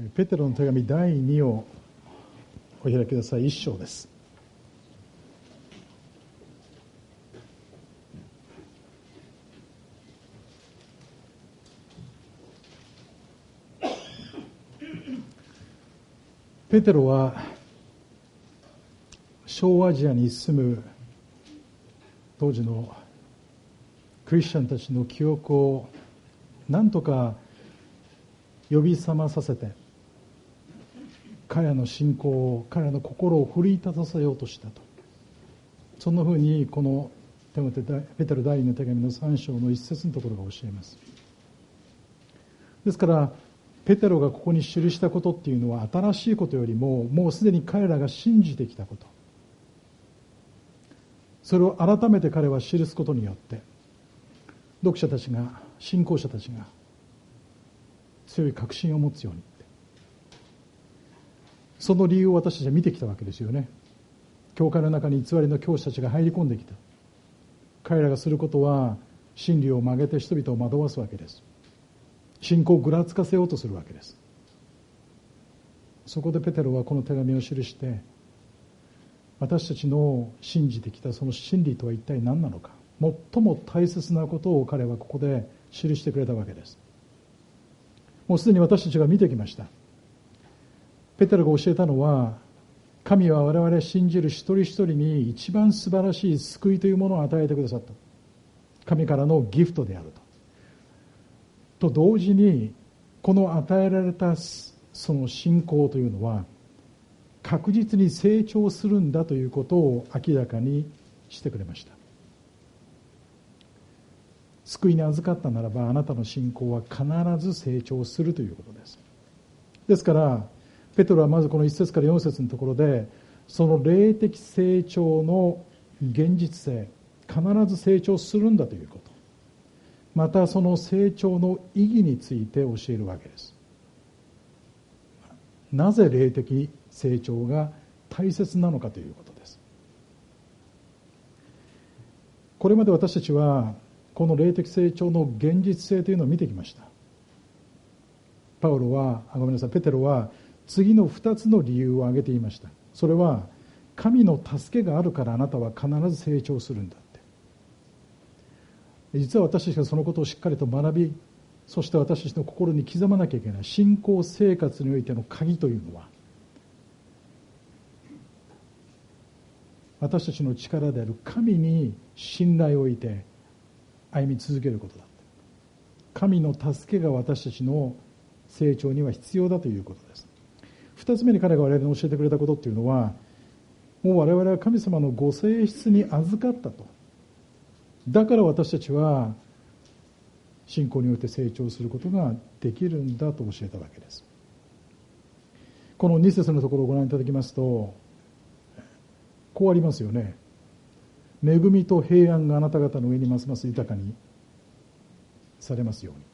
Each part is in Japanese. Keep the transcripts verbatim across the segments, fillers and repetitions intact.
ペテロの手紙だいにをお開きください。一章です。ペテロは小アジアに住む当時のクリスチャンたちの記憶を何とか呼び覚まさせて、彼らの信仰を、彼らの心を奮い立たせようとしたと。そんなふうにこのテモテペテロ第二の手紙のさん章の一節のところが教えます。ですからペテロがここに記したことっていうのは、新しいことよりももうすでに彼らが信じてきたこと、それを改めて彼は記すことによって、読者たちが、信仰者たちが強い確信を持つように、その理由を私たちは見てきたわけですよね。教会の中に偽りの教師たちが入り込んできた。彼らがすることは真理を曲げて人々を惑わすわけです。信仰をぐらつかせようとするわけです。そこでペテロはこの手紙を記して、私たちの信じてきたその真理とは一体何なのか、最も大切なことを彼はここで記してくれたわけです。もうすでに私たちが見てきました。ペテロが教えたのは、神は我々信じる一人一人に一番素晴らしい救いというものを与えてくださった。神からのギフトであると。と同時に、この与えられたその信仰というのは、確実に成長するんだということを明らかにしてくれました。救いに預かったならば、あなたの信仰は必ず成長するということです。ですからペテロはまずこのいち節からよん節のところで、その霊的成長の現実性、必ず成長するんだということ、またその成長の意義について教えるわけです。なぜ霊的成長が大切なのかということです。これまで私たちはこの霊的成長の現実性というのを見てきました。パウロは、あごめんなさい、ペテロは次のふたつの理由を挙げていました。それは、神の助けがあるからあなたは必ず成長するんだって。実は私たちがそのことをしっかりと学び、そして私たちの心に刻まなきゃいけない信仰生活においての鍵というのは、私たちの力である神に信頼を置いて歩み続けることだ。神の助けが私たちの成長には必要だということです。二つ目に彼が我々に教えてくれたことっていうのは、もう我々は神様のご性質に預かったと。だから私たちは信仰において成長することができるんだと教えたわけです。このに節のところをご覧いただきますと、こうありますよね。恵みと平安があなた方の上にますます豊かにされますように。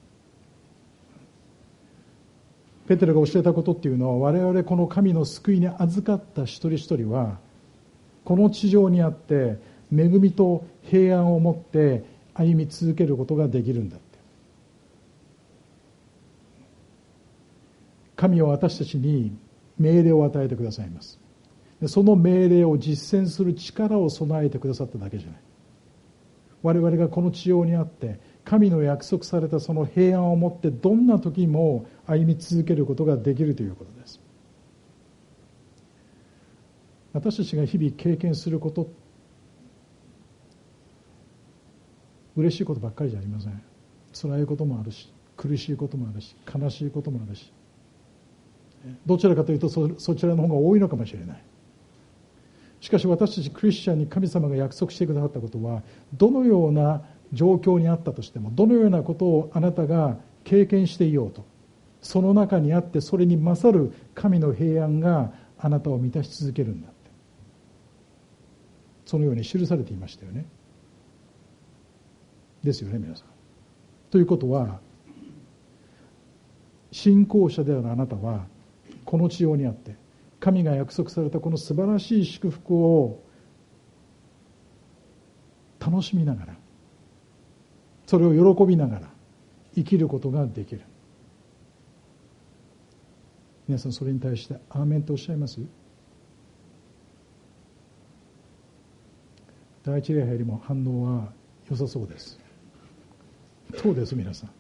ペテロが教えたことっていうのは、我々この神の救いに預かった一人一人は、この地上にあって恵みと平安を持って歩み続けることができるんだって。神は私たちに命令を与えてくださいます。その命令を実践する力を備えてくださっただけじゃない。我々がこの地上にあって神の約束されたその平安を持ってどんな時も歩み続けることができるということです。私たちが日々経験すること、嬉しいことばっかりじゃありません。辛いこともあるし、苦しいこともあるし、悲しいこともあるし、どちらかというと そ, そちらの方が多いのかもしれない。しかし私たちクリスチャンに神様が約束してくださったことは、どのような状況にあったとしても、どのようなことをあなたが経験していようと、その中にあってそれに勝る神の平安があなたを満たし続けるんだって、そのように記されていましたよね。ですよね、皆さん。ということは、信仰者であるあなたはこの地上にあって神が約束されたこの素晴らしい祝福を楽しみながら、それを喜びながら生きることができる。 皆さんそれに対してアーメンとおっしゃいます？第一礼拝よりも反応は良さそうです。そうです。皆さん、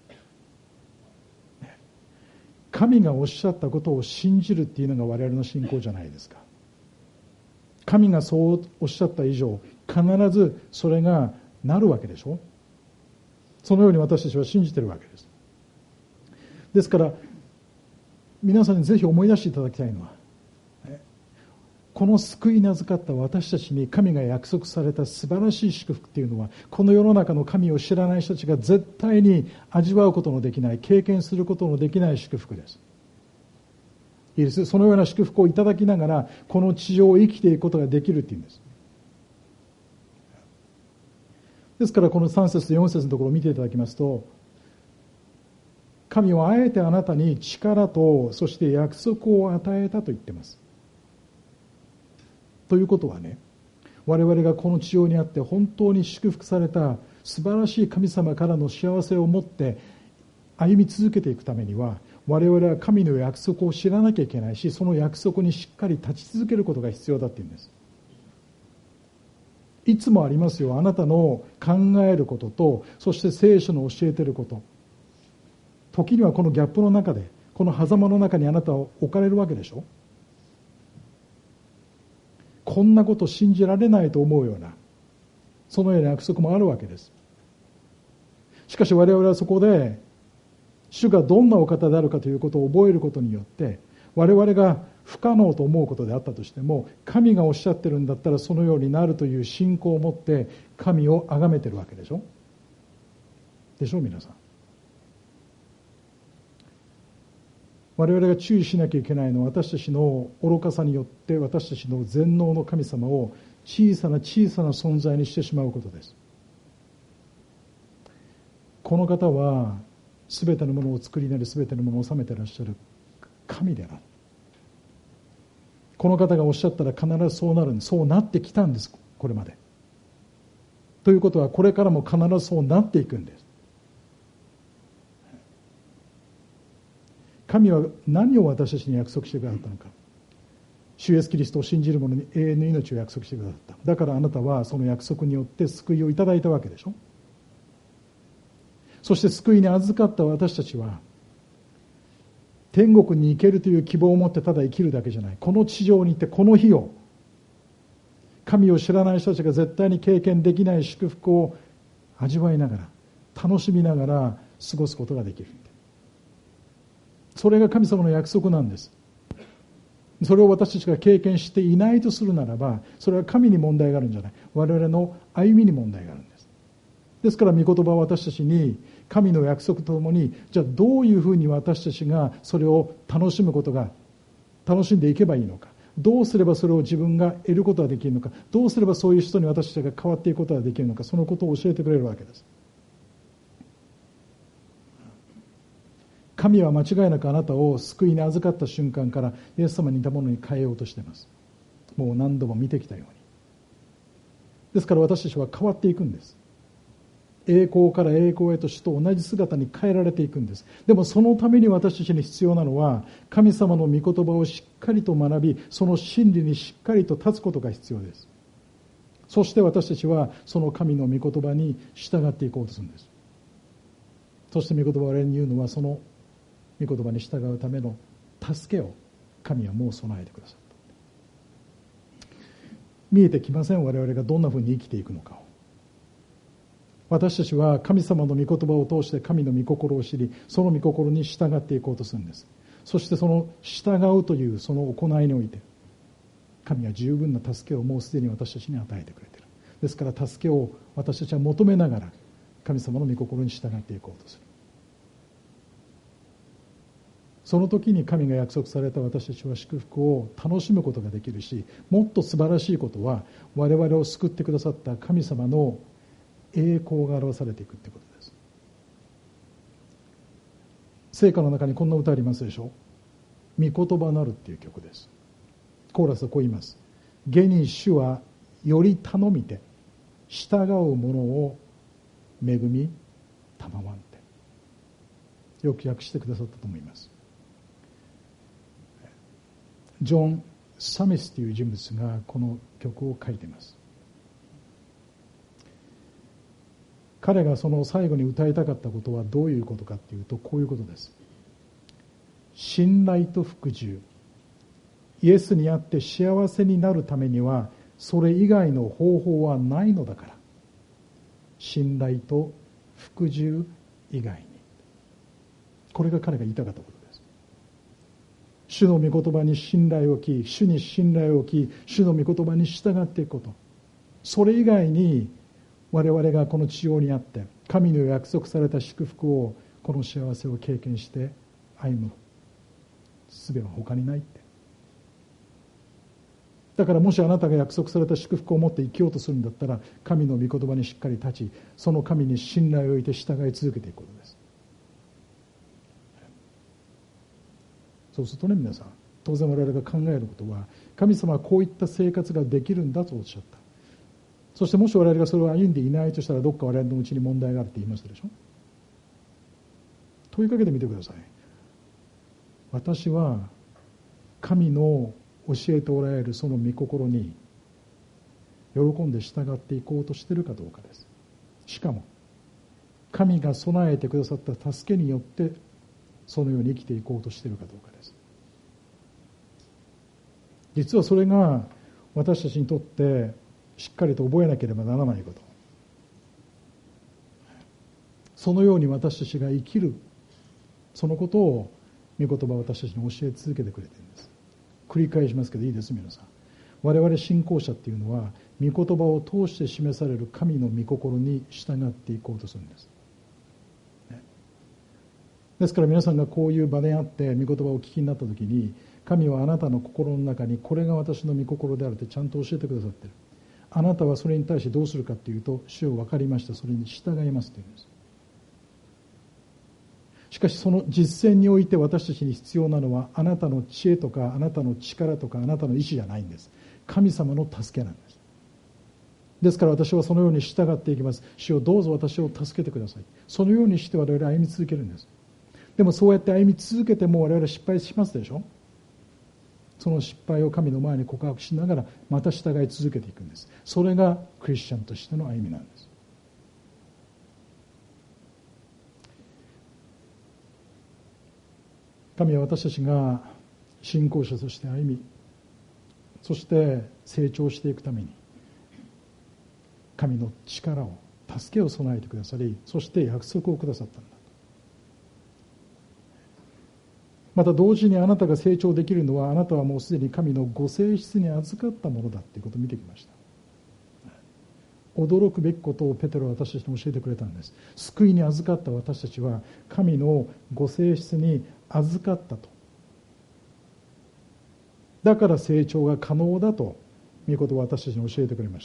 神がおっしゃったことを信じるっていうのが我々の信仰じゃないですか。神がそうおっしゃった以上、必ずそれがなるわけでしょ。そのように私たちは信じているわけです。ですから皆さんにぜひ思い出していただきたいのは、この救いに預かった私たちに神が約束された素晴らしい祝福というのは、この世の中の神を知らない人たちが絶対に味わうことのできない、経験することのできない祝福です。いいです。そのような祝福をいただきながらこの地上を生きていくことができるっていうんです。ですからこのさん節とよん節のところを見ていただきますと、神はあえてあなたに力とそして約束を与えたと言っています。ということはね、我々がこの地上にあって本当に祝福された素晴らしい神様からの幸せを持って歩み続けていくためには、我々は神の約束を知らなきゃいけないし、その約束にしっかり立ち続けることが必要だっていうんです。いつもありますよ、あなたの考えることと、そして聖書の教えていること、時にはこのギャップの中で、この狭間の中にあなたは置かれるわけでしょ。こんなこと信じられないと思うような、そのような約束もあるわけです。しかし我々はそこで主がどんなお方であるかということを覚えることによって、我々が不可能と思うことであったとしても、神がおっしゃってるんだったらそのようになるという信仰を持って神を崇めてるわけでしょ。でしょ皆さん。我々が注意しなきゃいけないのは、私たちの愚かさによって私たちの全能の神様を小さな小さな存在にしてしまうことです。この方はすべてのものを作りなり、すべてのものを治めていらっしゃる神である。この方がおっしゃったら必ずそうなるんです。そうなってきたんです、これまで。ということはこれからも必ずそうなっていくんです。神は何を私たちに約束してくださったのか。主イエスキリストを信じる者に永遠の命を約束してくださった。だからあなたはその約束によって救いをいただいたわけでしょ。そして救いに預かった私たちは天国に行けるという希望を持ってただ生きるだけじゃない。この地上に行ってこの日を、神を知らない人たちが絶対に経験できない祝福を味わいながら、楽しみながら過ごすことができる。それが神様の約束なんです。それを私たちが経験していないとするならば、それは神に問題があるんじゃない。我々の歩みに問題があるんです。ですから御言葉は私たちに神の約束とともに、じゃあどういうふうに私たちがそれを楽しむことが、楽しんでいけばいいのか、どうすればそれを自分が得ることができるのか、どうすればそういう人に私たちが変わっていくことができるのか、そのことを教えてくれるわけです。神は間違いなくあなたを救いに預かった瞬間からイエス様に似たものに変えようとしています。もう何度も見てきたように。ですから私たちは変わっていくんです。栄光から栄光へと主と同じ姿に変えられていくんです。でもそのために私たちに必要なのは、神様の御言葉をしっかりと学び、その真理にしっかりと立つことが必要です。そして私たちはその神の御言葉に従っていこうとするんです。そして御言葉を我々に言うのは、その御言葉に従うための助けを神はもう備えてくださった。見えてきません、我々がどんなふうに生きていくのかを。私たちは神様の御言葉を通して神の御心を知り、その御心に従っていこうとするんです。そしてその従うというその行いにおいて、神は十分な助けをもうすでに私たちに与えてくれている。ですから助けを私たちは求めながら神様の御心に従っていこうとする。その時に神が約束された私たちは祝福を楽しむことができるし、もっと素晴らしいことは我々を救ってくださった神様の栄光が表されていくということです。聖歌の中にこんな歌ありますでしょ。御言葉なるっていう曲です。コーラスはこう言います。現に主はより頼みて従う者を恵みたまわんて、よく訳してくださったと思います。 ジョン・サミスという人物がこの曲を書いています。彼がその最後に歌いたかったことはどういうことかというと、こういうことです。信頼と服従。イエスにあって幸せになるためにはそれ以外の方法はないのだから、信頼と服従以外に。これが彼が言いたかったことです。主の御言葉に信頼を置き、主に信頼を置き、主の御言葉に従っていくこと、それ以外に我々がこの地上にあって神の約束された祝福を、この幸せを経験して歩む術は他にないって。だからもしあなたが約束された祝福を持って生きようとするんだったら、神の御言葉にしっかり立ち、その神に信頼を置いて従い続けていくことです。そうするとね、皆さん、当然我々が考えることは、神様はこういった生活ができるんだとおっしゃった。そしてもし我々がそれを歩んでいないとしたら、どっか我々のうちに問題があるって言いましたでしょ。問いかけてみてください。私は神の教えておられるその御心に喜んで従っていこうとしているかどうかです。しかも神が備えてくださった助けによってそのように生きていこうとしているかどうかです。実はそれが私たちにとってしっかりと覚えなければならないこと。そのように私たちが生きる、そのことを御言葉は私たちに教え続けてくれているんです。繰り返しますけどいいです、皆さん。我々信仰者っていうのは、御言葉を通して示される神の御心に従っていこうとするんです。ですから皆さんがこういう場であって御言葉をお聞きになったときに、神はあなたの心の中にこれが私の御心であるってちゃんと教えてくださっている。あなたはそれに対してどうするかっていうと、主を分かりました、それに従いますというんです。しかしその実践において私たちに必要なのは、あなたの知恵とかあなたの力とかあなたの意志じゃないんです。神様の助けなんです。ですから私はそのように従っていきます。主をどうぞ私を助けてください。そのようにして我々は歩み続けるんです。でもそうやって歩み続けても我々は失敗しますでしょ。その失敗を神の前に告白しながらまた従い続けていくんです。それがクリスチャンとしての歩みなんです。神は私たちが信仰者として歩み、そして成長していくために神の力を、助けを備えてくださり、そして約束をくださったんだ。また同時にあなたが成長できるのは、あなたはもうすでに神のご性質に預かったものだということを見てきました。驚くべきことをペテロは私たちに教えてくれたんです。救いに預かった私たちは神のご性質に預かったと。だから成長が可能だと御言葉を私たちに教えてくれました。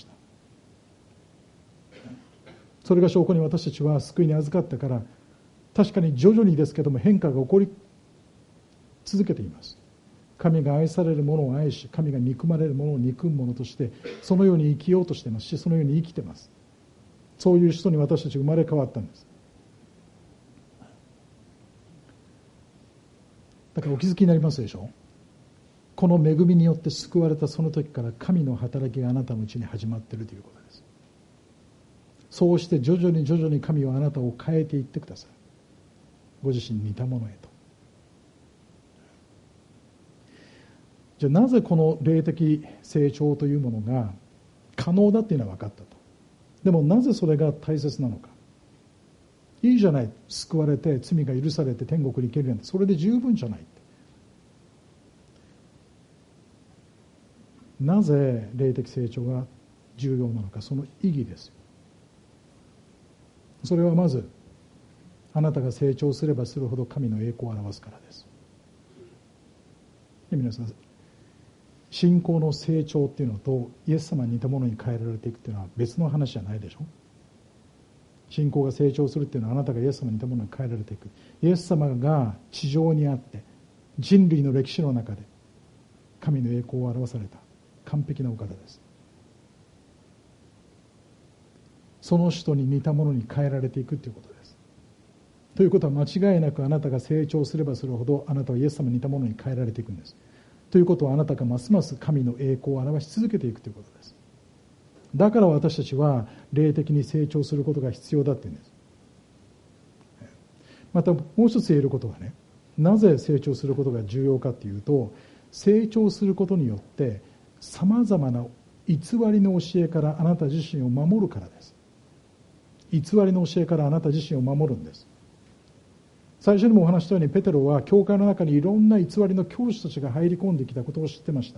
それが証拠に私たちは救いに預かったから、確かに徐々にですけども変化が起こり続けています。神が愛されるものを愛し、神が憎まれるものを憎むものとしてそのように生きようとしていますし、そのように生きています。そういう人に私たち生まれ変わったんです。だからお気づきになりますでしょ。この恵みによって救われたその時から神の働きがあなたのうちに始まっているということです。そうして徐々に徐々に神はあなたを変えていってください。ご自身に似たものへと。じゃあなぜこの霊的成長というものが可能だっていうのは分かったと。でもなぜそれが大切なのか。いいじゃない、救われて罪が許されて天国に行けるなんて、それで十分じゃない。なぜ霊的成長が重要なのか、その意義です。それはまず、あなたが成長すればするほど神の栄光を表すからです。で皆さん、信仰の成長っていうのとイエス様に似たものに変えられていくっていうのは別の話じゃないでしょ。信仰が成長するっていうのは、あなたがイエス様に似たものに変えられていく。イエス様が地上にあって人類の歴史の中で神の栄光を表された完璧なお方です。その人に似たものに変えられていくということです。ということは間違いなく、あなたが成長すればするほどあなたはイエス様に似たものに変えられていくんです。 ということは、あなたがますます神の栄光を表し続けていくということです。だから私たちは霊的に成長することが必要だって言うんです。またもう一つ言えることはね、なぜ成長することが重要かというと、成長することによってさまざまな偽りの教えからあなた自身を守るからです。偽りの教えからあなた自身を守るんです。最初にもお話したように、ペテロは教会の中にいろんな偽りの教師たちが入り込んできたことを知ってました。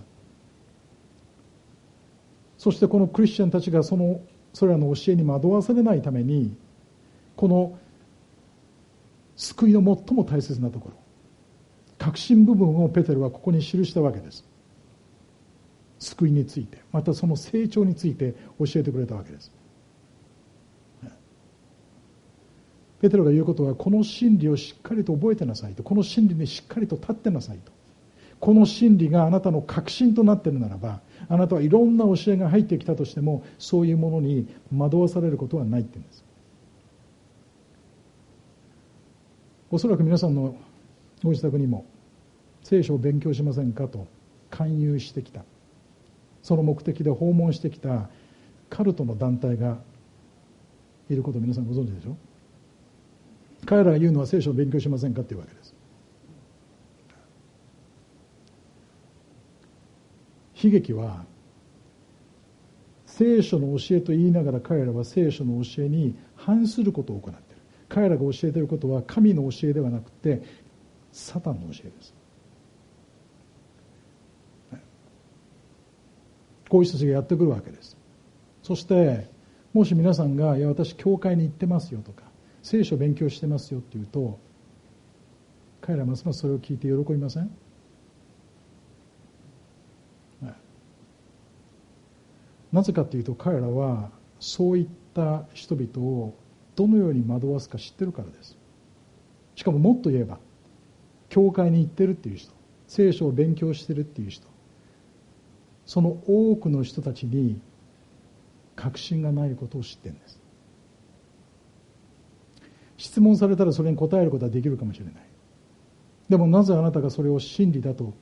そしてこのクリスチャンたちがそのそれらの教えに惑わされないために、この救いの最も大切なところ、核心部分をペテロはここに記したわけです。救いについて、またその成長について教えてくれたわけです。ペテロが言うことは、この真理をしっかりと覚えてなさいと、この真理にしっかりと立ってなさいと。この真理があなたの核心となっているならば、あなたはいろんな教えが入ってきたとしても、そういうものに惑わされることはないって言うんです。おそらく皆さんのご自宅にも聖書を勉強しませんかと勧誘してきた、その目的で訪問してきたカルトの団体がいることを皆さんご存知でしょ。彼らが言うのは、聖書を勉強しませんかっていうわけです。悲劇は、聖書の教えと言いながら彼らは聖書の教えに反することを行っている。彼らが教えていることは神の教えではなくてサタンの教えです。こういう人たちがやってくるわけです。そしてもし皆さんが、いや私教会に行ってますよとか聖書を勉強してますよって言うと、彼らはますますそれを聞いて喜びません？なぜかというと、彼らはそういった人々をどのように惑わすか知ってるからです。しかももっと言えば、教会に行ってるっていう人、聖書を勉強してるっていう人、その多くの人たちに確信がないことを知ってるんです。質問されたらそれに答えることはできるかもしれない。でもなぜあなたがそれを真理だと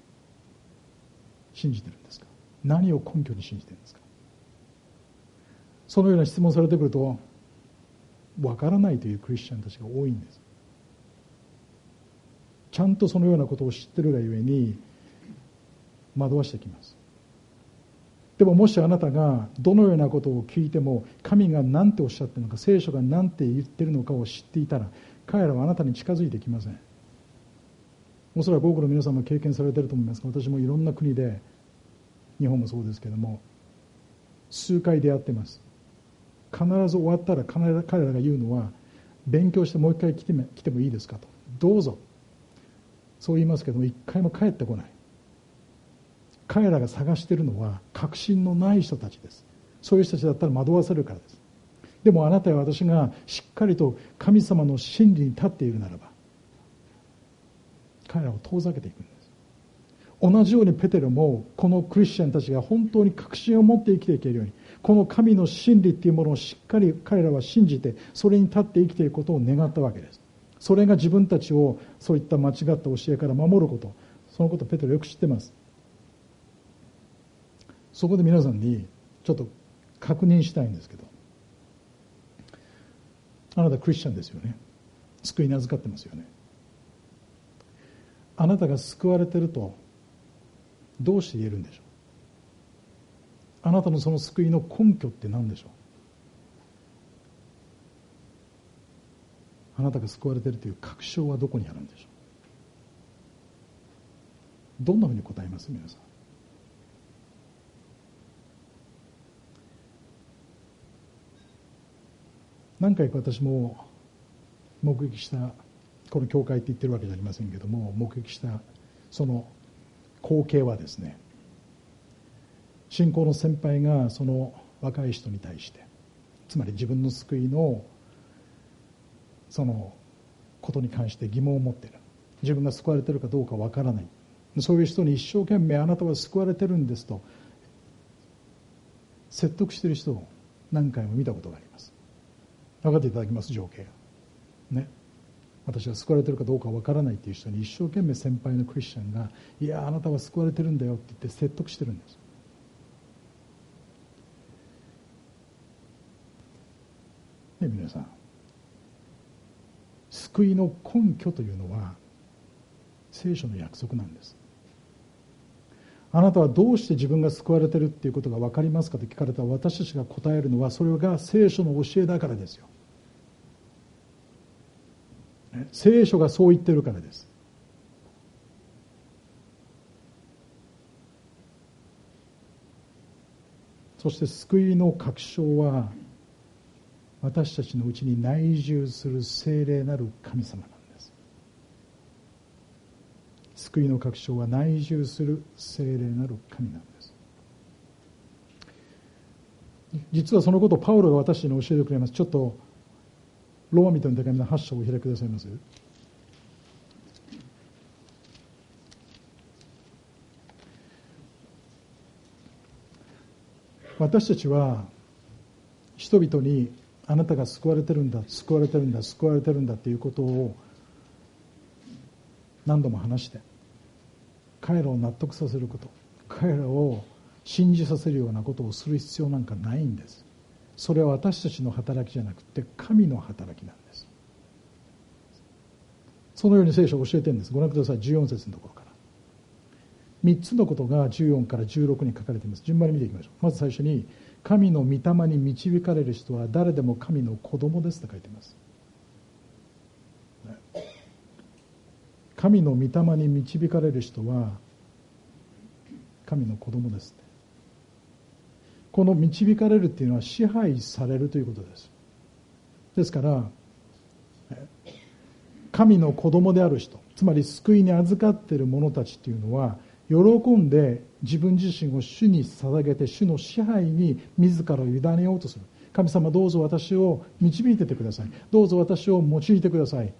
信じてるんですか？何を根拠に信じてるんですか？そのような質問されてくると、わからないというクリスチャンたちが多いんです。ちゃんとそのようなことを知ってるがゆえに惑わしてきます。でももしあなたがどのようなことを聞いても、神が何ておっしゃっているのか、聖書が何て言っているのかを知っていたら、彼らはあなたに近づいてきません。おそらく多くの皆さんも経験されていると思いますが、私もいろんな国で、日本もそうですけども、数回出会ってます。必ず終わったら彼らが言うのは、勉強してもう一回来ても、来てもいいですかと。どうぞ。そう言いますけども、一回も帰ってこない。彼らが探しているのは確信のない人たちです。そういう人たちだったら惑わされるからです。でもあなたや私がしっかりと神様の真理に立っているならば、彼らを遠ざけていくんです。同じようにペテロも、このクリスチャンたちが本当に確信を持って生きていけるように、この神の真理っていうものをしっかり彼らは信じて、それに立って生きていくことを願ったわけです。それが自分たちをそういった間違った教えから守ること、そのことをペテロよく知ってます。そこで皆さんにちょっと確認したいんですけど、あなたクリスチャンですよね。救いに預かってますよね。あなたが救われているとどうして言えるんでしょう。あなたのその救いの根拠って何でしょう。あなたが救われているという確証はどこにあるんでしょう。どんなふうに答えます？皆さん。何回か私も目撃した、この教会って言ってるわけじゃありませんけども、目撃したその光景はですね、信仰の先輩がその若い人に対して、つまり自分の救いのそのことに関して疑問を持っている、自分が救われているかどうかわからない、そういう人に一生懸命あなたは救われてるんですと説得している人を何回も見たことがあります。分かっていただきます？情景ね。 私は救われているかどうかわからないという人に一生懸命先輩のクリスチャンが、いやあなたは救われてるんだよって言って説得してるんです。ね、皆さん、救いの根拠というのは聖書の約束なんです。あなたはどうして自分が救われているっていうことが分かりますかと聞かれたら、私たちが答えるのは、それが聖書の教えだからですよ。聖書がそう言っているからです。そして救いの確証は、私たちのうちに内住する聖霊なる神様なんです。救いの確証は内住する聖霊なる神なんです。実はそのことをパウロが私に教えてくれます。ちょっとローマ人の手紙のはち章をお開きくださいます。私たちは人々にあなたが救われてるんだ、救われてるんだ、救われてるんだということを何度も話して、彼らを納得させること、彼らを信じさせるようなことをする必要なんかないんです。それは私たちの働きじゃなくて神の働きなんです。そのように聖書を教えてるんです。ご覧ください。じゅうよん節のところからみっつのことがじゅうよんからじゅうろくに書かれています。順番に見ていきましょう。まず最初に、神の御霊に導かれる人は誰でも神の子供ですと書いています。神の御霊に導かれる人は神の子供ですって。この導かれるっていうのは支配されるということです。ですから神の子供である人、つまり救いに預かっている者たちっていうのは、喜んで自分自身を主に捧げて、主の支配に自らを委ねようとする。神様、どうぞ私を導いててください。どうぞ私を用いてください。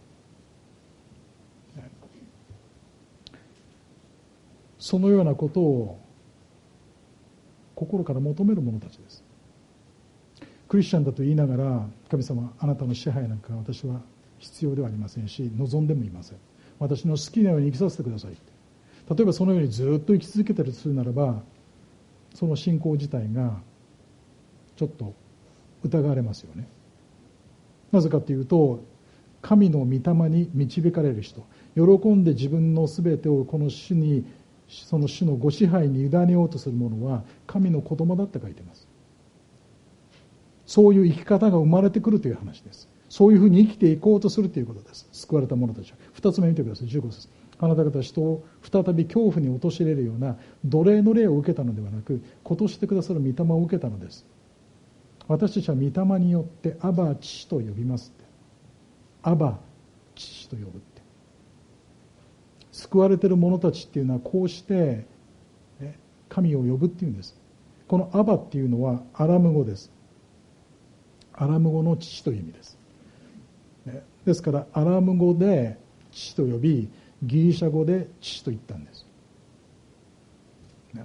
そのようなことを心から求める者たちです。クリスチャンだと言いながら、神様、あなたの支配なんか私は必要ではありませんし、望んでもいません。私の好きなように生きさせてください。例えばそのようにずっと生き続けているとするならば、その信仰自体がちょっと疑われますよね。なぜかというと、神の御霊に導かれる人、喜んで自分のすべてをこの主に、その主のご支配に委ねようとする者は神の子供だって書いています。そういう生き方が生まれてくるという話です。そういうふうに生きていこうとするということです。救われた者たちは。二つ目見てください。じゅうご節。あなた方は人を再び恐怖に陥れるような奴隷の霊を受けたのではなく、子としてくださる御霊を受けたのです。私たちは御霊によってアバ父と呼びますって。アバ父と呼ぶって。救われている者たちっていうのはこうして、ね、神を呼ぶっていうんです。このアバっていうのはアラム語です。アラム語の父という意味です。ね、ですからアラム語で父と呼び、ギリシャ語で父と言ったんです。ね、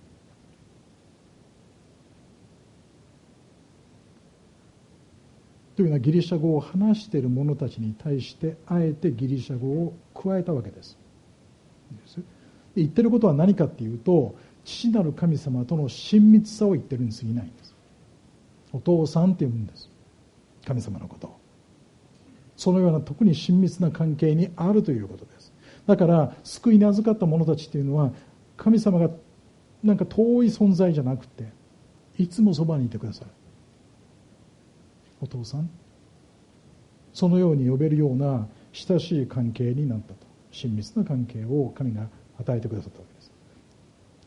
というのはギリシャ語を話している者たちに対してあえてギリシャ語を加えたわけです。言ってることは何かっていうと、父なる神様との親密さを言ってるに過ぎないんです。お父さんって呼ぶんです、神様のことを。そのような特に親密な関係にあるということです。だから救いに預かった者たちっていうのは、神様がなんか遠い存在じゃなくて、いつもそばにいてください。お父さん、そのように呼べるような親しい関係になったと。親密な関係を神が与えてくださったわけです。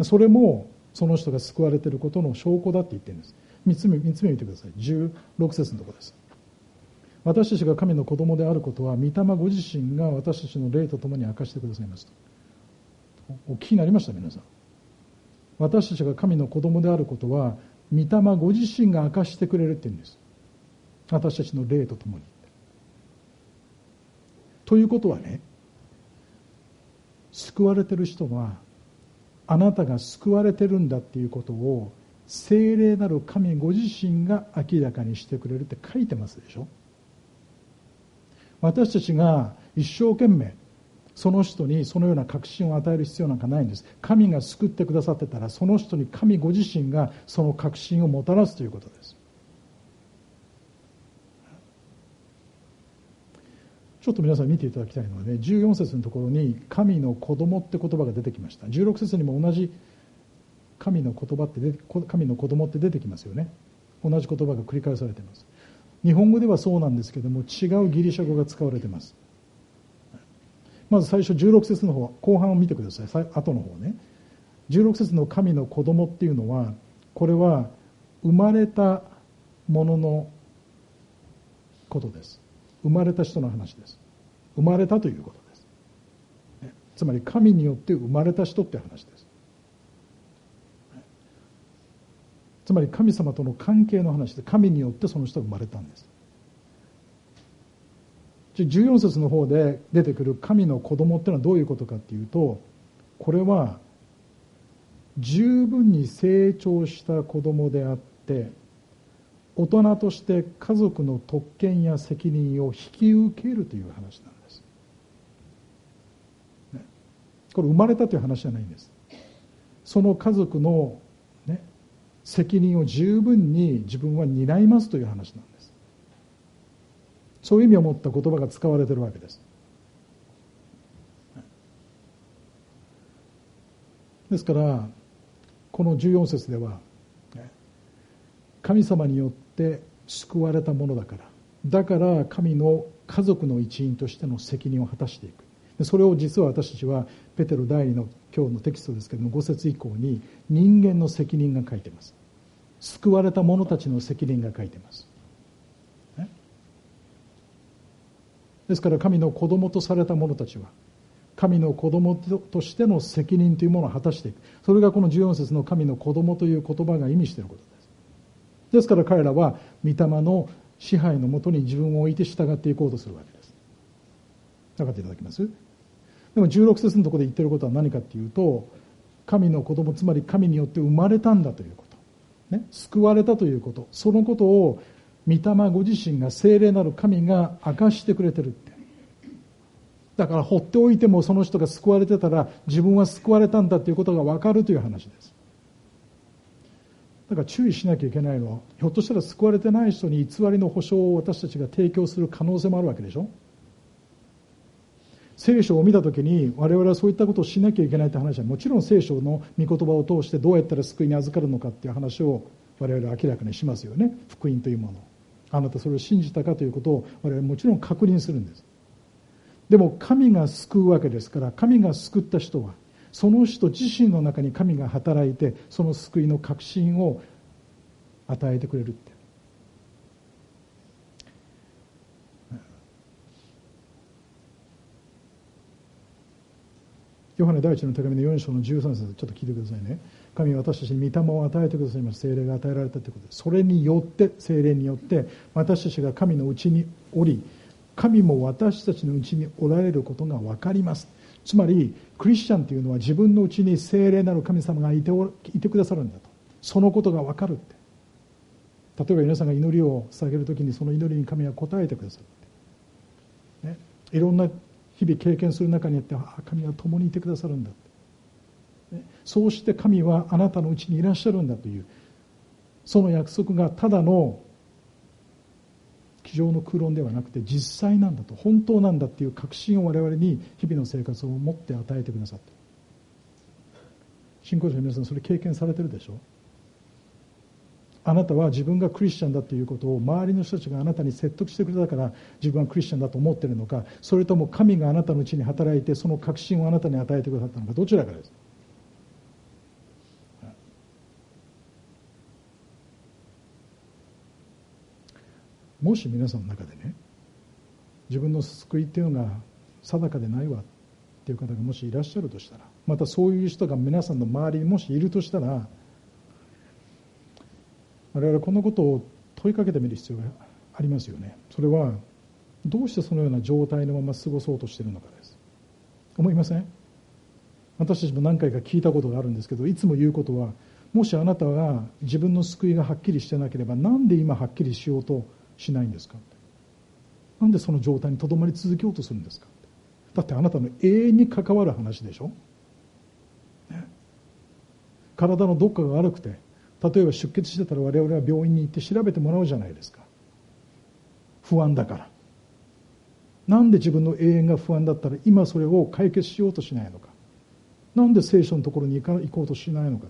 それもその人が救われていることの証拠だって言ってるんです。三つ目、三つ目見てください。じゅうろく節のところです。私たちが神の子供であることは、御霊ご自身が私たちの霊とともに明かしてくださいますと。お聞きになりました皆さん。私たちが神の子供であることは、御霊ご自身が明かしてくれるって言うんです。私たちの霊とともに。ということはね、救われている人は、あなたが救われてるんだっていうことを聖霊なる神ご自身が明らかにしてくれるって書いてますでしょ。私たちが一生懸命その人にそのような確信を与える必要なんかないんです。神が救ってくださってたら、その人に神ご自身がその確信をもたらすということです。ちょっと皆さん見ていただきたいのはね、じゅうよん節のところに神の子供って言葉が出てきました。じゅうろく節にも同じ神の言葉って出て、神の子供って出てきますよね。同じ言葉が繰り返されています。日本語ではそうなんですけども、違うギリシャ語が使われています。まず最初じゅうろく節の方、後半を見てください。後の方ね。じゅうろく節の神の子供っていうのは、これは生まれたもののことです。生まれた人の話です。生まれたということです。つまり神によって生まれた人って話です。つまり神様との関係の話で、神によってその人が生まれたんです。じゅうよん節の方で出てくる神の子供っていうのはどういうことかっていうと、これは十分に成長した子供であって、大人として家族の特権や責任を引き受けるという話なんです、ね、これ生まれたという話じゃないんです。その家族の、ね、責任を十分に自分は担いますという話なんです。そういう意味を持った言葉が使われているわけです。ですからこのじゅうよん節では、神様によって救われたものだから、だから神の家族の一員としての責任を果たしていく。それを実は私たちはペテロ第二の今日のテキストですけれども、ご節以降に人間の責任が書いています。救われた者たちの責任が書いています。ですから神の子供とされた者たちは神の子供としての責任というものを果たしていく。それがこのじゅうよん節の神の子供という言葉が意味していることです。ですから彼らは御霊の支配のもとに自分を置いて従っていこうとするわけです。分かっていただけます？でもじゅうろく節のところで言っていることは何かというと、神の子供、つまり神によって生まれたんだということ、ね、救われたということ、そのことを御霊ご自身が、聖霊なる神が明かしてくれてるって。だから放っておいてもその人が救われてたら自分は救われたんだということが分かるという話です。だから注意しなきゃいけないのは、ひょっとしたら救われてない人に偽りの保証を私たちが提供する可能性もあるわけでしょ。聖書を見たときに我々はそういったことをしなきゃいけないという話は、もちろん聖書の御言葉を通してどうやったら救いに預かるのかっていう話を我々は明らかにしますよね。福音というもの、あなたそれを信じたかということを我々はもちろん確認するんです。でも神が救うわけですから、神が救った人はその人自身の中に神が働いて、その救いの確信を与えてくれるって。ヨハネ第一の手紙のよん章のじゅうさん節、ちょっと聞いてくださいね。神は私たちに御霊を与えてくださいます。聖霊が与えられたということです。それによって、聖霊によって私たちが神のうちにおり、神も私たちのうちにおられることが分かります。つまりクリスチャンというのは自分のうちに聖霊なる神様がいておいてくださるんだと、そのことが分かるって。例えば皆さんが祈りを捧げるときに、その祈りに神は応えてくださるって、ね、いろんな日々経験する中にあって、あ、神は共にいてくださるんだって、ね、そうして神はあなたのうちにいらっしゃるんだという、その約束がただの机上の空論ではなくて実際なんだと、本当なんだっていう確信を我々に日々の生活を持って与えてくださって、信仰者の皆さんそれ経験されてるでしょ。あなたは自分がクリスチャンだということを周りの人たちがあなたに説得してくれたから自分はクリスチャンだと思っているのか、それとも神があなたのうちに働いてその確信をあなたに与えてくださったのか、どちらかです。もし皆さんの中でね、自分の救いっていうのが定かでないわっていう方がもしいらっしゃるとしたら、またそういう人が皆さんの周りにもしいるとしたら、我々はこのことを問いかけてみる必要がありますよね。それはどうしてそのような状態のまま過ごそうとしているのかです。思いません？私たちも何回か聞いたことがあるんですけど、いつも言うことは、もしあなたが自分の救いがはっきりしてなければ、なんで今はっきりしようとしないんですか？なんでその状態にとどまり続けようとするんですか？ だってあなたの永遠に関わる話でしょ、ね、体のどっかが悪くて、例えば出血してたら我々は病院に行って調べてもらうじゃないですか。不安だから。なんで自分の永遠が不安だったら今それを解決しようとしないのか。なんで聖書のところに行か行こうとしないのかです。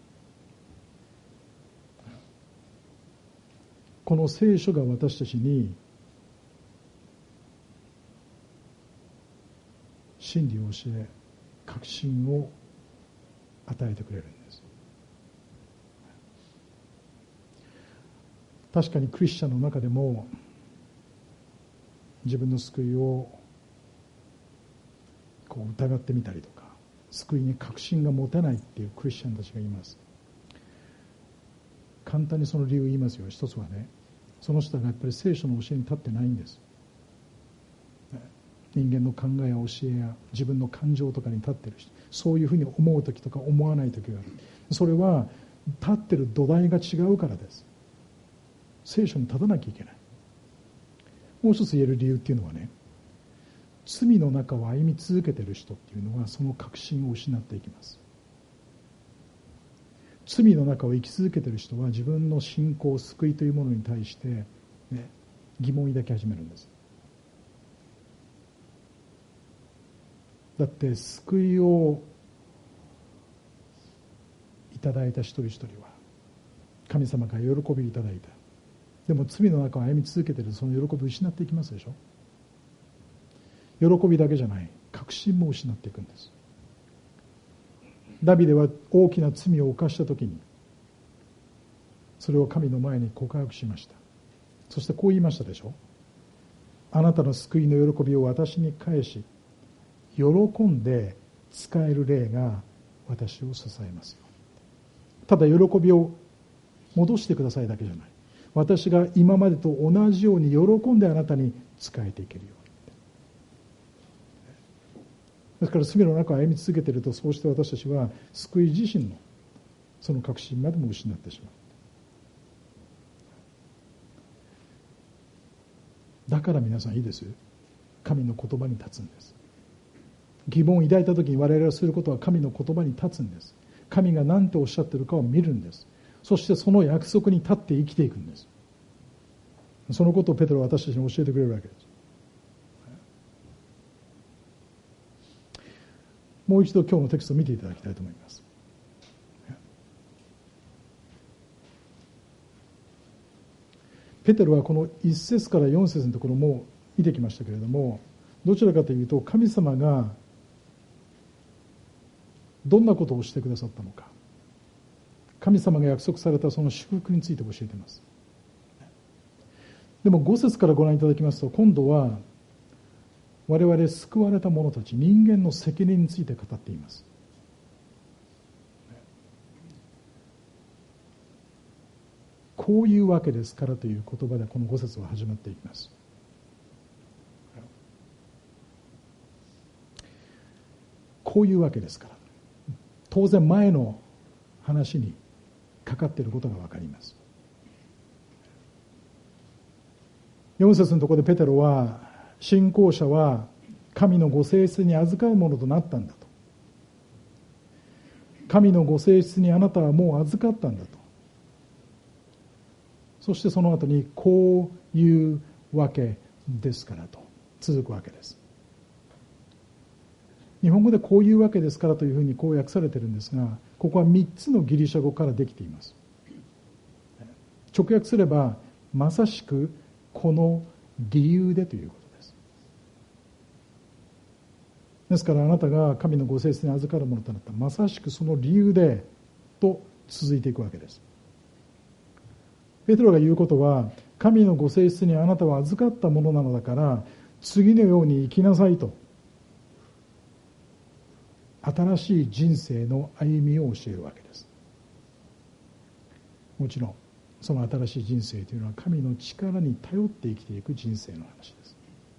この聖書が私たちに真理を教え、確信を与えてくれるんです。確かにクリスチャンの中でも自分の救いをこう疑ってみたりとか、救いに確信が持てないっていうクリスチャンたちがいます。簡単にその理由を言いますよ。一つはね、その人がやっぱり聖書の教えに立ってないんです。人間の考えや教えや自分の感情とかに立っている人、そういうふうに思う時とか思わない時がある。それは立っている土台が違うからです。聖書に立たなきゃいけない。もう一つ言える理由っていうのはね、罪の中を歩み続けている人っていうのはその確信を失っていきます。罪の中を生き続けている人は自分の信仰、救いというものに対して、ね、疑問を抱き始めるんです。だって救いをいただいた一人一人は神様から喜びをいただいた。でも罪の中を歩み続けているとその喜びを失っていきますでしょ。喜びだけじゃない、確信も失っていくんです。ダビデは大きな罪を犯したときにそれを神の前に告白しました。そしてこう言いましたでしょ。あなたの救いの喜びを私に返し、喜んで使える霊が私を支えますよ。ただ喜びを戻してくださいだけじゃない、私が今までと同じように喜んであなたに仕えていけるように。ですから罪の中を歩み続けていると、そうして私たちは救い自身のその確信までも失ってしまう。だから皆さんいいです。神の言葉に立つんです。疑問を抱いたときに我々がすることは神の言葉に立つんです。神が何ておっしゃっているかを見るんです。そしてその約束に立って生きていくんです。そのことをペテロは私たちに教えてくれるわけです。もう一度今日のテキストを見ていただきたいと思います。ペテロはこのいち節からよん節のところも見てきましたけれども、どちらかというと神様がどんなことをしてくださったのか、神様が約束されたその祝福について教えています。でもご節からご覧いただきますと、今度は我々救われた者たち、人間の責任について語っています。こういうわけですからという言葉でこのご節は始まっていきます。こういうわけですから、当然前の話にかかっていることが分かります。よん節のところでペテロは、信仰者は神のご性質に預かるものとなったんだと。神のご性質にあなたはもう預かったんだと。そしてその後にこういうわけですからと続くわけです。日本語でこういうわけですからというふうにこう訳されているんですが、ここはみっつのギリシャ語からできています。直訳すればまさしくこの理由でということです。ですからあなたが神のご性質に預かるものとなったまさしくその理由でと続いていくわけです。ペテロが言うことは、神のご性質にあなたは預かったものなのだから次のように生きなさいと、新しい人生の歩みを教えるわけです。もちろんその新しい人生というのは神の力に頼って生きていく人生の話です。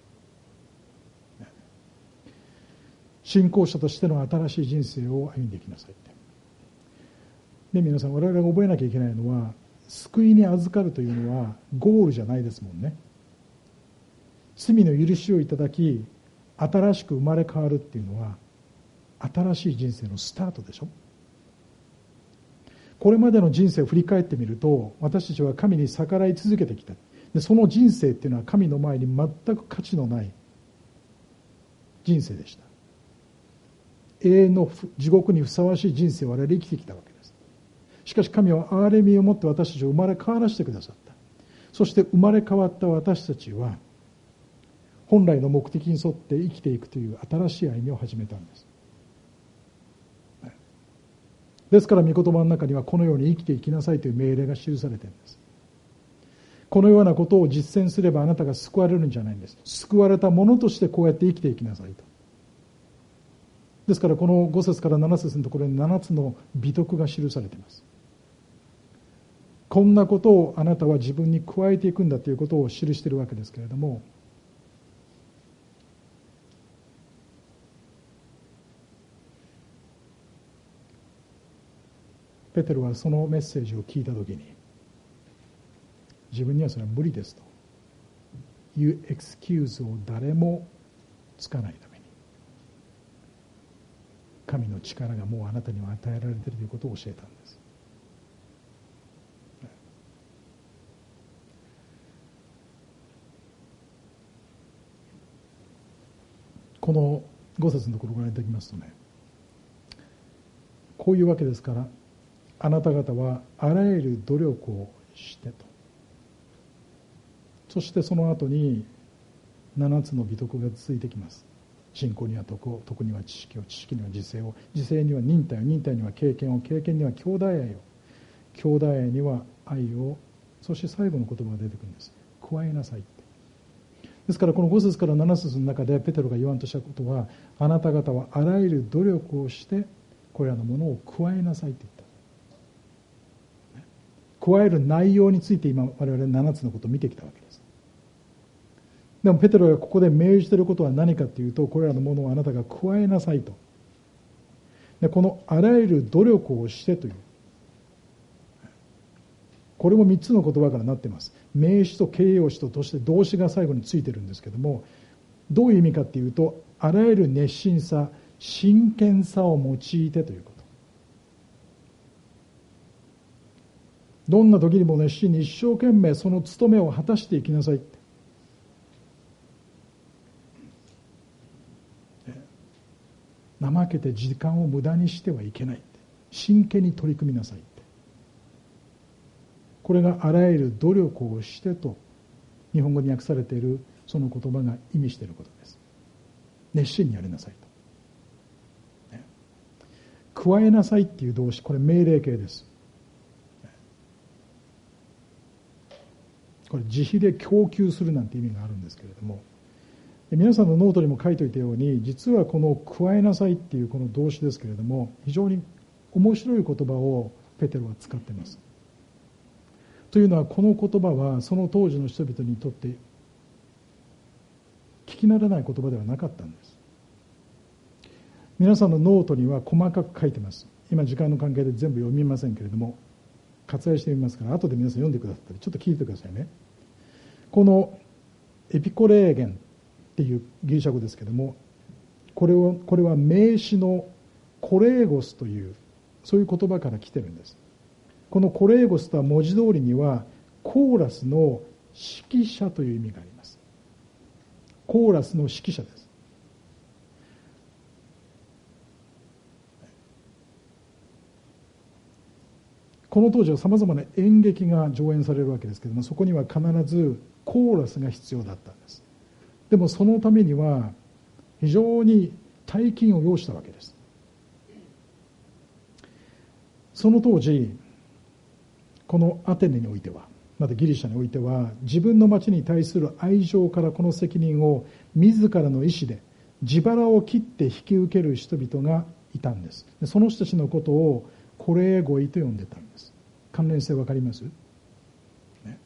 信仰者としての新しい人生を歩んでいきなさいって。で、皆さん、我々が覚えなきゃいけないのは、救いに預かるというのはゴールじゃないですもんね。罪の許しをいただき、 新しく生まれ変わるっていうのは新しい人生のスタートでしょ。これまでの人生を振り返ってみると、私たちは神に逆らい続けてきた。でその人生っていうのは神の前に全く価値のない人生でした。永遠の地獄にふさわしい人生を我々生きてきたわけです。しかし神は憐れみを持って私たちを生まれ変わらせてくださった。そして生まれ変わった私たちは本来の目的に沿って生きていくという新しい歩みを始めたんです。ですから御言葉の中にはこのように生きていきなさいという命令が記されているんです。このようなことを実践すればあなたが救われるんじゃないんです。救われた者としてこうやって生きていきなさいと。ですからこのご節からなな節のところにななつの美徳が記されています。こんなことをあなたは自分に加えていくんだということを記しているわけですけれども、ペテロはそのメッセージを聞いたときに、自分にはそれは無理ですというエクスキューズを誰もつかないために、神の力がもうあなたには与えられているということを教えたんです。このご節のところをご覧いただきますとね、こういうわけですから、あなた方はあらゆる努力をしてと。そしてその後にななつの美徳が続いてきます。信仰には徳を、徳には知識を、知識には自制を、自制には忍耐を、忍耐には経験を、経験には兄弟愛を、兄弟愛には愛を、そして最後の言葉が出てくるんです。加えなさいって。ですからこのご節からなな節の中でペテロが言わんとしたことは、あなた方はあらゆる努力をしてこれらのものを加えなさいって言った。加える内容について今我々ななつのことを見てきたわけです。でもペテロがここで命じていることは何かというと、これらのものをあなたが加えなさいと。でこのあらゆる努力をしてという、これもみっつの言葉からなっています。名詞と形容詞ととして動詞が最後についてるんですけども、どういう意味かというと、あらゆる熱心さ、真剣さを用いてということ。どんな時にも熱心に一生懸命その務めを果たしていきなさいって。怠けて時間を無駄にしてはいけないって。真剣に取り組みなさいって。これがあらゆる努力をしてと日本語に訳されているその言葉が意味していることです。熱心にやりなさいと、ね、加えなさいっていう動詞、これ命令形です。これ自費で供給するなんて意味があるんですけれども、皆さんのノートにも書いておいたように、実はこの加えなさいっていうこの動詞ですけれども、非常に面白い言葉をペテロは使っています。というのは、この言葉はその当時の人々にとって聞き慣れない言葉ではなかったんです。皆さんのノートには細かく書いてます。今時間の関係で全部読みませんけれども、割愛してみますから、後で皆さん読んでくださったりちょっと聞いてくださいね。このエピコレーゲンっていうギリシャ語ですけれども、これをこれは名詞のコレーゴスというそういう言葉から来てるんです。このコレーゴスとは文字通りにはコーラスの指揮者という意味があります。コーラスの指揮者です。この当時はさまざまな演劇が上演されるわけですけれども、そこには必ずコーラスが必要だったんです。でもそのためには非常に大金を要したわけです。その当時このアテネにおいては、またギリシャにおいては、自分の町に対する愛情からこの責任を自らの意思で自腹を切って引き受ける人々がいたんです。その人たちのことをコレーゴイと呼んでたんです。関連性わかります？ね、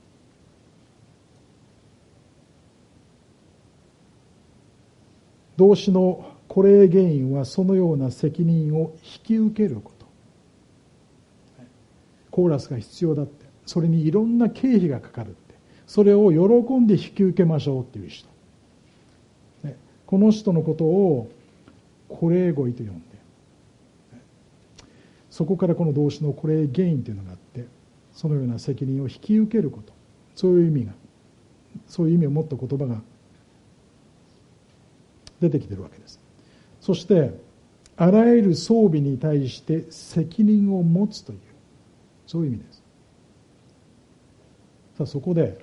動詞のコレーゲインはそのような責任を引き受けること。コーラスが必要だって、それにいろんな経費がかかるって、それを喜んで引き受けましょうっていう人、ね、 この人のことをコレーゴイと呼んで、そこからこの動詞のコレーゲインというのがあって、そのような責任を引き受けること、そういう意味がそういう意味を持った言葉が出てきているわけです。そしてあらゆる装備に対して責任を持つという、そういう意味です。さあそこで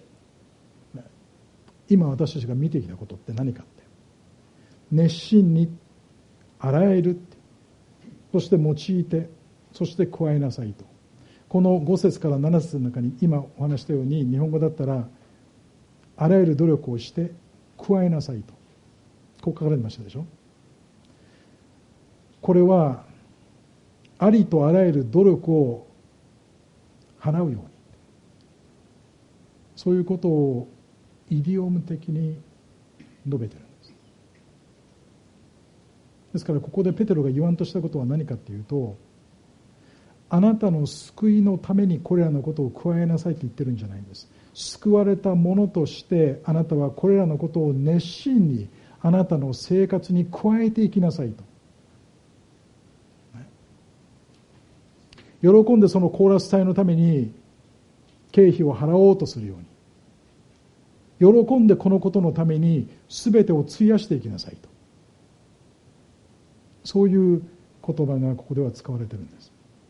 今私たちが見てきたことって何かって、熱心にあらゆる、そして用いて、そして加えなさいと、このご節からなな節の中に今お話したように、日本語だったらあらゆる努力をして加えなさいと、こう書かれてましたでしょ。これはありとあらゆる努力を払うように、そういうことをイディオム的に述べているんです。ですからここでペテロが言わんとしたことは何かというと、あなたの救いのためにこれらのことを加えなさいと言ってるんじゃないんです。救われたものとしてあなたはこれらのことを熱心にあなたの生活に加えていきなさいと。喜んでそのコーラス隊のために経費を払おうとするように、喜んでこのことのために全てを費やしていきなさいと、そういう言葉がここでは使われているんです。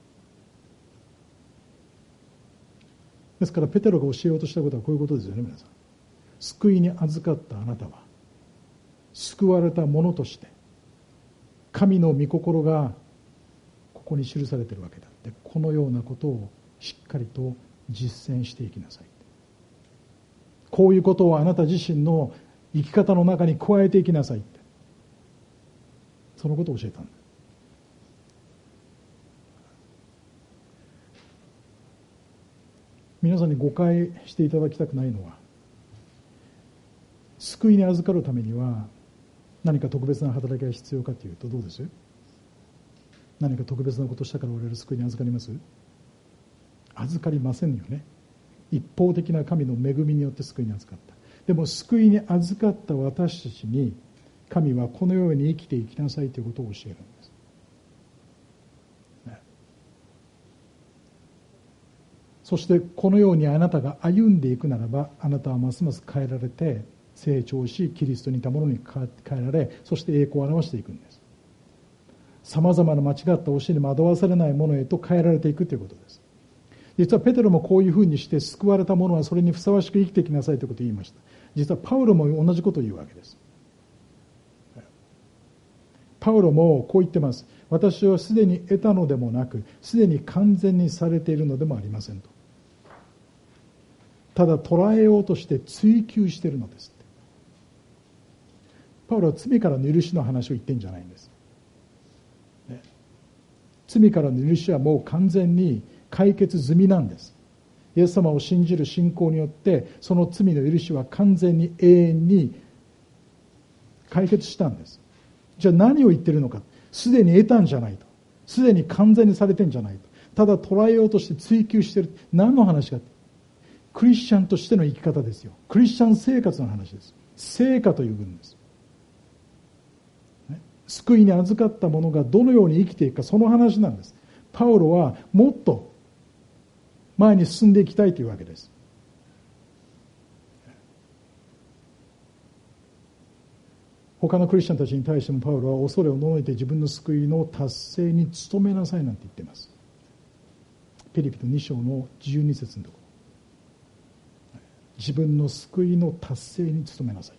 ですからペテロが教えようとしたことはこういうことですよね。皆さん、救いに預かったあなたは救われたものとして神の御心がここに記されているわけであって、このようなことをしっかりと実践していきなさい。こういうことをあなた自身の生き方の中に加えていきなさいって、そのことを教えたんだ。皆さんに誤解していただきたくないのは、救いに預かるためには何か特別な働きが必要かというと、どうです？何か特別なことをしたから我々救いに預かります？預かりませんよね。一方的な神の恵みによって救いに預かった。でも救いに預かった私たちに神はこのように生きていきなさいということを教えるんです、ね、そしてこのようにあなたが歩んでいくならば、あなたはますます変えられて成長し、キリストに似たものに変えられ、そして栄光を表していくんです。さまざまな間違った教えに惑わされないものへと変えられていくということです。実はペテロもこういうふうにして、救われた者はそれにふさわしく生きていきなさいということを言いました。実はパウロも同じことを言うわけです。パウロもこう言ってます。私はすでに得たのでもなく、すでに完全にされているのでもありませんと。ただ捉えようとして追求しているのですって。パウロは罪からの許しの話を言ってるんじゃないんです、ね、罪からの許しはもう完全に解決済みなんです。イエス様を信じる信仰によってその罪の許しは完全に永遠に解決したんです。じゃあ何を言ってるのか。すでに得たんじゃないと、すでに完全にされてんじゃないと、ただ捉えようとして追求している。何の話か。クリスチャンとしての生き方ですよ。クリスチャン生活の話です。成果という分です、ね、救いに預かった者がどのように生きていくか、その話なんです。パウロはもっと前に進んでいきたいというわけです。他のクリスチャンたちに対してもパウロは恐れをののいて自分の救いの達成に努めなさいなんて言っています。ピリピのに章のじゅうに節のところ、自分の救いの達成に努めなさい。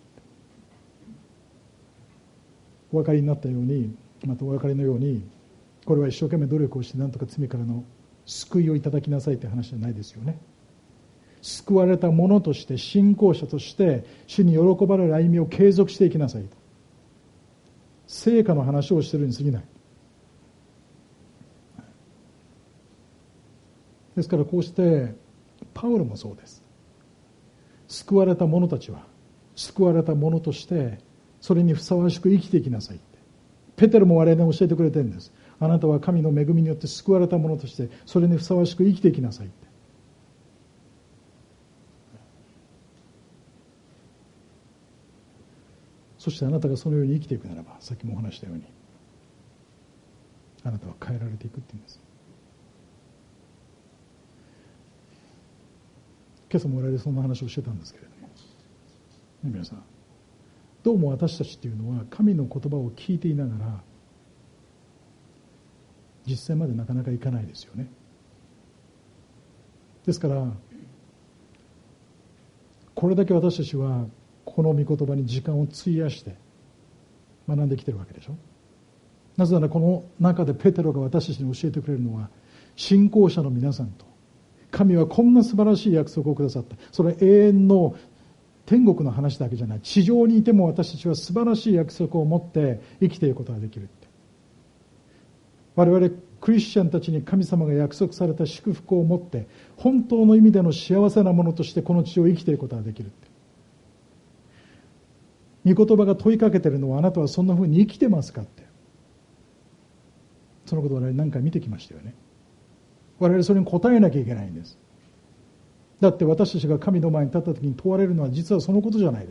お分かりになったように、またお分かりのように、これは一生懸命努力をして何とか罪からの救いをいただきなさいという話じゃないですよね。救われた者として信仰者として主に喜ばれる歩みを継続していきなさいと、成果の話をしているに過ぎない。ですからこうしてパウロもそうです。救われた者たちは救われた者としてそれにふさわしく生きていきなさいってペテロも我々に教えてくれてるんです。あなたは神の恵みによって救われた者としてそれにふさわしく生きていきなさいって。そそしてあなたがそのように生きていくならば、さっきもお話したようにあなたは変えられていくっていうんです。今朝も我々そんな話をしてたんですけれども、皆さん、どうも私たちっていうのは神の言葉を聞いていながら実際までなかなかいかないですよね。ですからこれだけ私たちはこの御言葉に時間を費やして学んできてるわけでしょ。なぜならこの中でペテロが私たちに教えてくれるのは、信仰者の皆さんと神はこんな素晴らしい約束をくださった。それは永遠の天国の話だけじゃない、地上にいても私たちは素晴らしい約束を持って生きていることができるって。我々クリスチャンたちに神様が約束された祝福を持って本当の意味での幸せなものとしてこの地を生きていることができるって。御言葉が問いかけているのは、あなたはそんなふうに生きてますかって。そのことを我々何回見てきましたよね。我々それに答えなきゃいけないんです。だって私たちが神の前に立った時に問われるのは実はそのことじゃないです。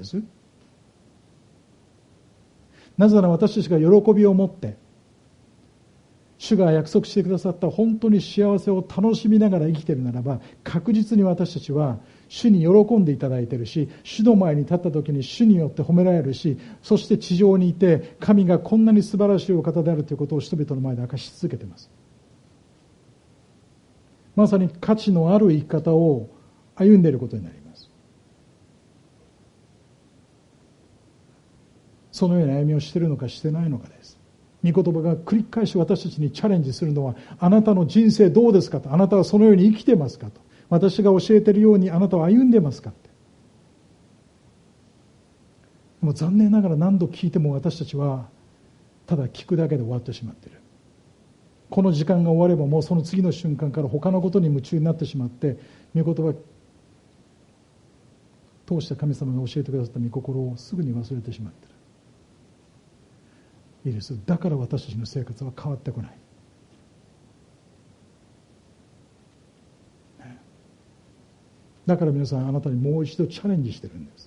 なぜなら私たちが喜びを持って主が約束してくださった本当に幸せを楽しみながら生きているならば、確実に私たちは主に喜んでいただいているし、主の前に立った時に主によって褒められるし、そして地上にいて神がこんなに素晴らしいお方であるということを人々の前で明かし続けています。まさに価値のある生き方を歩んでいることになります。そのような歩みをしているのかしてないのかです。御言葉が繰り返し私たちにチャレンジするのは、あなたの人生どうですかと、あなたはそのように生きてますかと、私が教えているようにあなたは歩んでますかって。もう残念ながら何度聞いても私たちはただ聞くだけで終わってしまっている。この時間が終わればもうその次の瞬間から他のことに夢中になってしまって、御言葉通して神様が教えてくださった御心をすぐに忘れてしまっている。いいです。だから私たちの生活は変わってこない。だから皆さん、あなたにもう一度チャレンジしてるんです。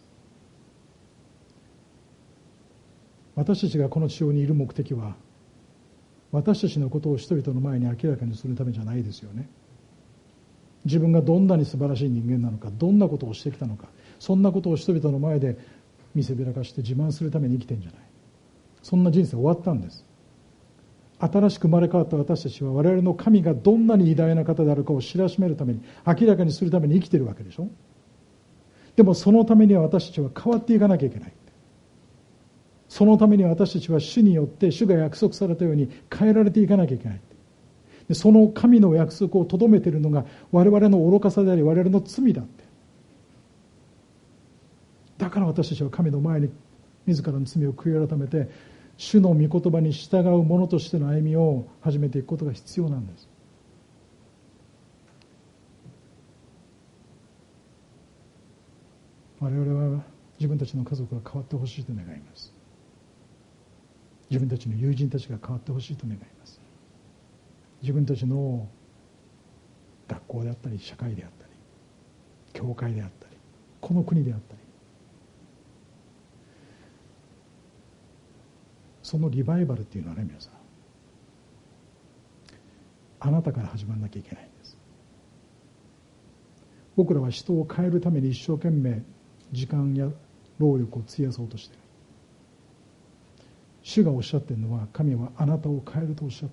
私たちがこの地上にいる目的は、私たちのことを人々の前に明らかにするためじゃないですよね。自分がどんなに素晴らしい人間なのか、どんなことをしてきたのか、そんなことを人々の前で見せびらかして自慢するために生きてるんじゃない。そんな人生終わったんです。新しく生まれ変わった私たちは、我々の神がどんなに偉大な方であるかを知らしめるために、明らかにするために生きているわけでしょ。でもそのためには私たちは変わっていかなきゃいけない。そのためには私たちは主によって主が約束されたように変えられていかなきゃいけない。でその神の約束をとどめているのが我々の愚かさであり、我々の罪だって。だから私たちは神の前に自らの罪を悔い改めて、主の御言葉に従う者としての歩みを始めていくことが必要なんです。我々は自分たちの家族が変わってほしいと願います。自分たちの友人たちが変わってほしいと願います。自分たちの学校であったり、社会であったり、教会であったり、この国であったり、そのリバイバルっていうのはね、皆さん、あなたから始まらなきゃいけないんです。僕らは人を変えるために一生懸命時間や労力を費やそうとしている。主がおっしゃっているのは、神はあなたを変えるとおっしゃった。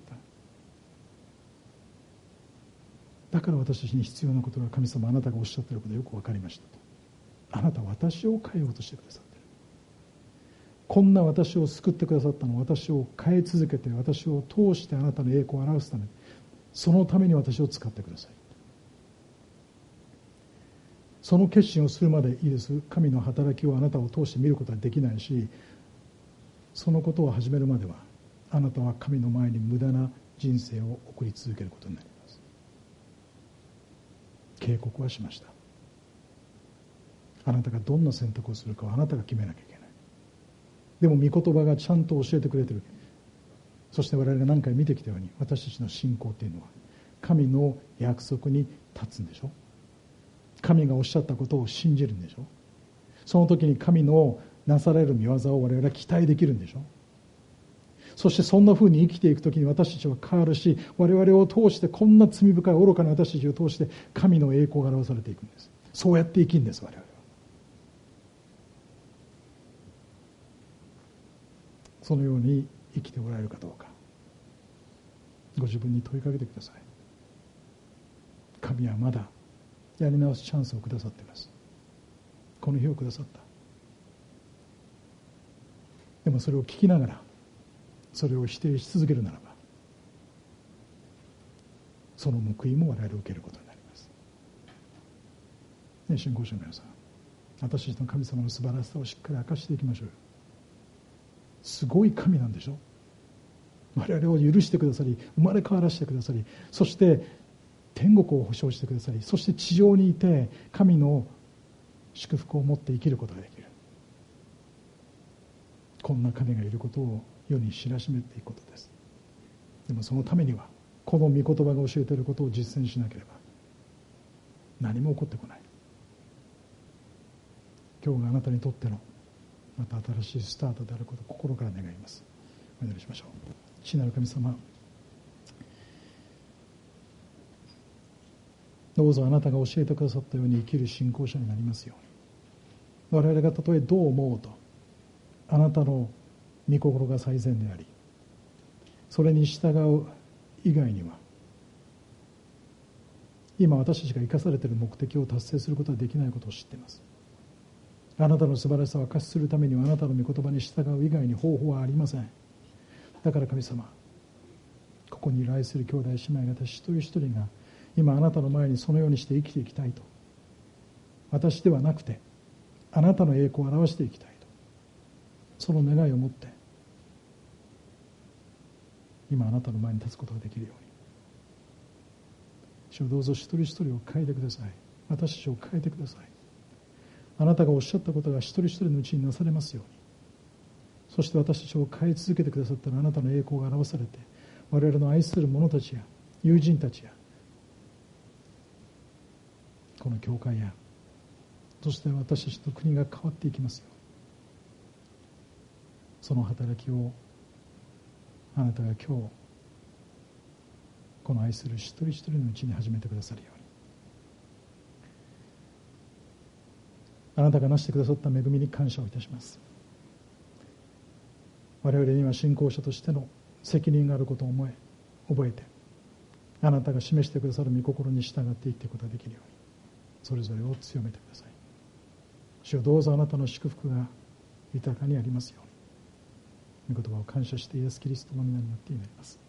だから私たちに必要なことは、神様あなたがおっしゃっていることがよく分かりましたと。あなたは私を変えようとしてくださっている。こんな私を救ってくださったのは、私を変え続けて、私を通してあなたの栄光を表すため、そのために私を使ってください。その決心をするまでいいです。神の働きをあなたを通して見ることはできないし、そのことを始めるまではあなたは神の前に無駄な人生を送り続けることになります。警告はしました。あなたがどんな選択をするかはあなたが決めなきゃいけない。でも御言葉がちゃんと教えてくれている。そして我々が何回見てきたように、私たちの信仰というのは神の約束に立つんでしょ。神がおっしゃったことを信じるんでしょ。その時に神のなされる御業を我々は期待できるんでしょ。そしてそんなふうに生きていくときに私たちは変わるし、我々を通してこんな罪深い愚かな私たちを通して神の栄光が表されていくんです。そうやって生きるんです、我々は。そのように生きておられるかどうか、ご自分に問いかけてください。神はまだやり直すチャンスをくださっています。この日をくださった。でもそれを聞きながらそれを否定し続けるならば、その報いも我々を受けることになります。ね、信仰者の皆さん、私たちの神様の素晴らしさをしっかり明かしていきましょうよ。すごい神なんでしょ。我々を許してくださり、生まれ変わらせてくださり、そして天国を保証してくださり、そして地上にいて神の祝福を持って生きることができる。こんな神がいることを世に知らしめていくことです。でもそのためにはこの御言葉が教えていることを実践しなければ何も起こってこない。今日があなたにとってのまた新しいスタートであることを心から願います。お祈りしましょう。父なる神様、どうぞあなたが教えてくださったように生きる信仰者になりますように。我々がたとえどう思おうと、あなたの御心が最善であり、それに従う以外には今私たちが生かされている目的を達成することはできないことを知っています。あなたの素晴らしさを明かしするためにはあなたの御言葉に従う以外に方法はありません。だから神様、ここに来する兄弟姉妹方一人一人が今あなたの前にそのようにして生きていきたいと、私ではなくてあなたの栄光を表していきたいと、その願いを持って今あなたの前に立つことができるように、主をどうぞ一人一人を変えてください。私たちを変えてください。あなたがおっしゃったことが一人一人のうちになされますように。そして私たちを変え続けてくださったら、あなたの栄光が表されて、我々の愛する者たちや友人たちやこの教会や、そして私たちの国が変わっていきますよ。その働きをあなたが今日この愛する一人一人のうちに始めてくださるように、あなたがなしてくださった恵みに感謝をいたします。我々には信仰者としての責任があることを思え覚えて、あなたが示してくださる御心に従っていっていくことができるように、それぞれを強めてください。主よ、どうぞあなたの祝福が豊かにありますように。御言葉を感謝してイエス・キリストの皆によって祈ります。